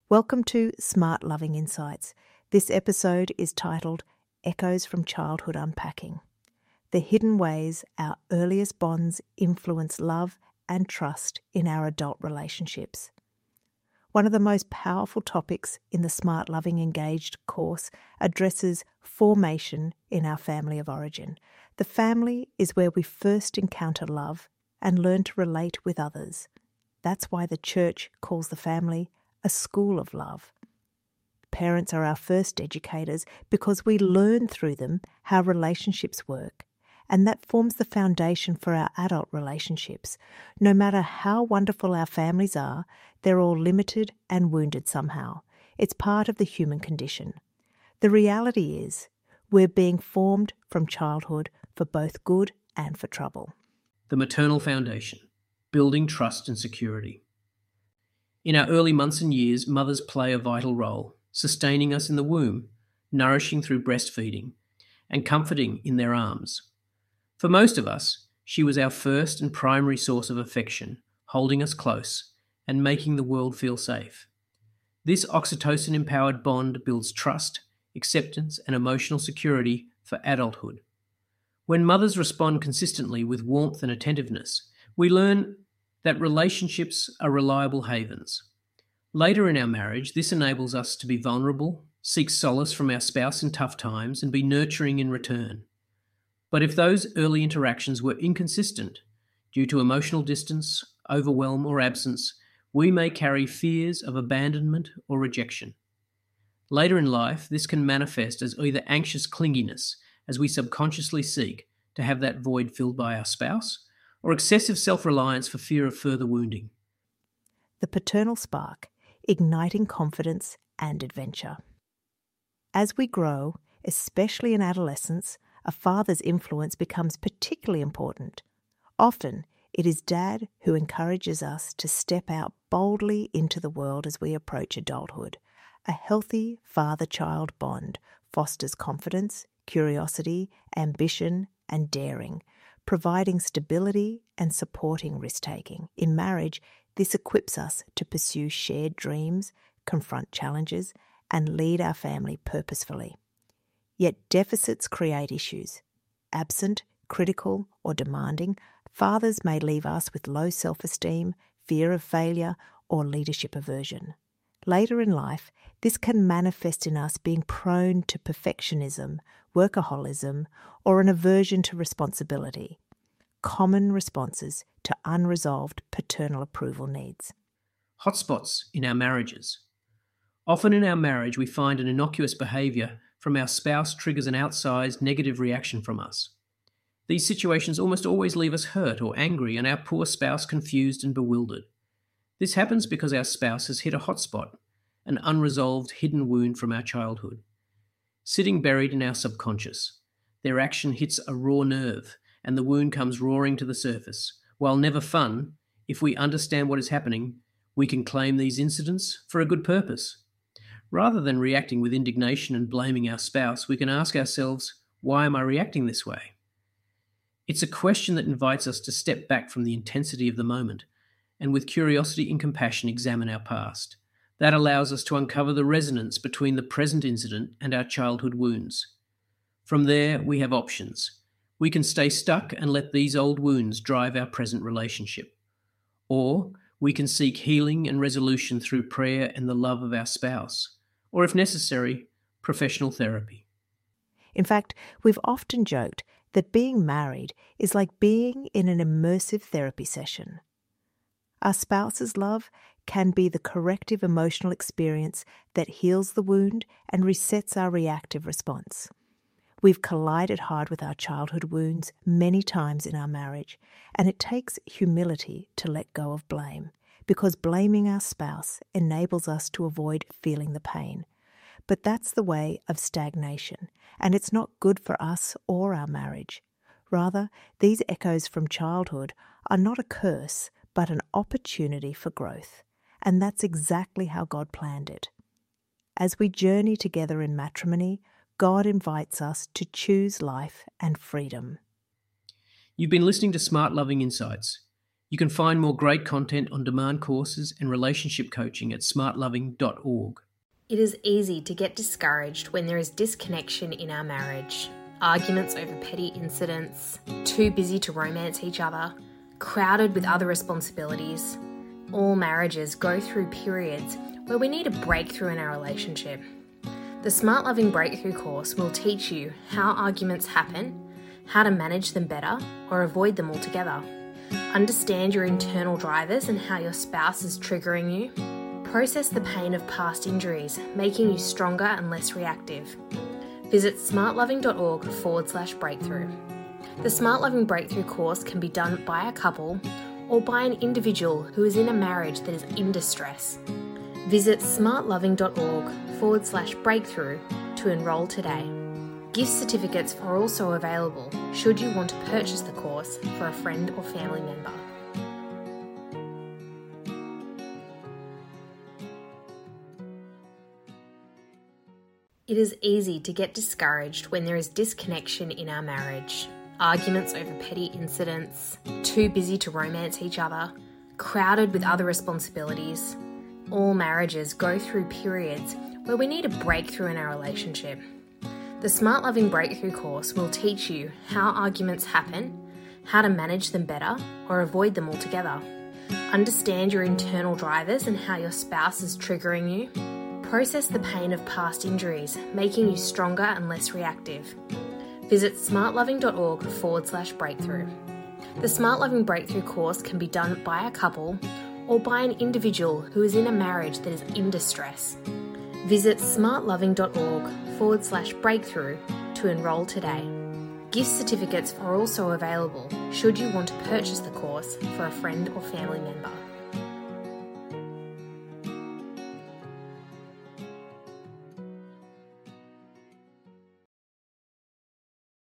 Welcome to Smart Loving Insights. This episode is titled Echoes from Childhood Unpacking: The Hidden Ways Our Earliest Bonds Influence Love and Trust in Our Adult Relationships. One of the most powerful topics in the Smart Loving Engaged course addresses formation in our family of origin. The family is where we first encounter love and learn to relate with others. That's why the church calls the family a school of love. Parents are our first educators because we learn through them how relationships work, and that forms the foundation for our adult relationships. No matter how wonderful our families are, they're all limited and wounded somehow. It's part of the human condition. The reality is, we're being formed from childhood for both good and for trouble. The maternal foundation, building trust and security. In our early months and years, mothers play a vital role, sustaining us in the womb, nourishing through breastfeeding, and comforting in their arms. For most of us, she was our first and primary source of affection, holding us close and making the world feel safe. This oxytocin-empowered bond builds trust, acceptance, and emotional security for adulthood. When mothers respond consistently with warmth and attentiveness, we learn that relationships are reliable havens. Later in our marriage, this enables us to be vulnerable, seek solace from our spouse in tough times, and be nurturing in return. But if those early interactions were inconsistent, due to emotional distance, overwhelm, or absence, we may carry fears of abandonment or rejection. Later in life, this can manifest as either anxious clinginess, as we subconsciously seek to have that void filled by our spouse, or excessive self-reliance for fear of further wounding. The paternal spark, igniting confidence and adventure. As we grow, especially in adolescence, a father's influence becomes particularly important. Often, it is Dad who encourages us to step out boldly into the world as we approach adulthood. A healthy father-child bond fosters confidence, curiosity, ambition, and daring, providing stability and supporting risk-taking. In marriage, this equips us to pursue shared dreams, confront challenges, and lead our family purposefully. Yet deficits create issues. Absent, critical, or demanding, fathers may leave us with low self-esteem, fear of failure, or leadership aversion. Later in life, this can manifest in us being prone to perfectionism, workaholism, or an aversion to responsibility. Common responses to unresolved paternal approval needs. Hotspots in our marriages. Often in our marriage, we find an innocuous behaviour from our spouse triggers an outsized negative reaction from us. These situations almost always leave us hurt or angry and our poor spouse confused and bewildered. This happens because our spouse has hit a hotspot, an unresolved hidden wound from our childhood. Sitting buried in our subconscious, their action hits a raw nerve and the wound comes roaring to the surface. While never fun, if we understand what is happening, we can claim these incidents for a good purpose. Rather than reacting with indignation and blaming our spouse, we can ask ourselves, why am I reacting this way? It's a question that invites us to step back from the intensity of the moment and with curiosity and compassion examine our past. That allows us to uncover the resonance between the present incident and our childhood wounds. From there, we have options. We can stay stuck and let these old wounds drive our present relationship. Or we can seek healing and resolution through prayer and the love of our spouse. Or if necessary, professional therapy. In fact, we've often joked that being married is like being in an immersive therapy session. Our spouse's love can be the corrective emotional experience that heals the wound and resets our reactive response. We've collided hard with our childhood wounds many times in our marriage, and it takes humility to let go of blame, because blaming our spouse enables us to avoid feeling the pain. But that's the way of stagnation, and it's not good for us or our marriage. Rather, these echoes from childhood are not a curse, but an opportunity for growth, and that's exactly how God planned it. As we journey together in matrimony, God invites us to choose life and freedom. You've been listening to Smart Loving Insights. You can find more great content on demand courses and relationship coaching at smartloving.org. It is easy to get discouraged when there is disconnection in our marriage. Arguments over petty incidents, too busy to romance each other, crowded with other responsibilities. All marriages go through periods where we need a breakthrough in our relationship. The Smart Loving Breakthrough course will teach you how arguments happen, how to manage them better or avoid them altogether. Understand your internal drivers and how your spouse is triggering you. Process the pain of past injuries, making you stronger and less reactive. Visit smartloving.org/breakthrough. The Smart Loving Breakthrough course can be done by a couple or by an individual who is in a marriage that is in distress. Visit smartloving.org/breakthrough to enrol today. Gift certificates are also available should you want to purchase the course for a friend or family member. It is easy to get discouraged when there is disconnection in our marriage. Arguments over petty incidents, too busy to romance each other, crowded with other responsibilities. All marriages go through periods where we need a breakthrough in our relationship. The Smart Loving Breakthrough course will teach you how arguments happen, how to manage them better or avoid them altogether. Understand your internal drivers and how your spouse is triggering you. Process the pain of past injuries, making you stronger and less reactive. Visit smartloving.org/breakthrough. The Smart Loving Breakthrough course can be done by a couple or by an individual who is in a marriage that is in distress. Visit smartloving.org/breakthrough to enrol today. Gift certificates are also available should you want to purchase the course for a friend or family member.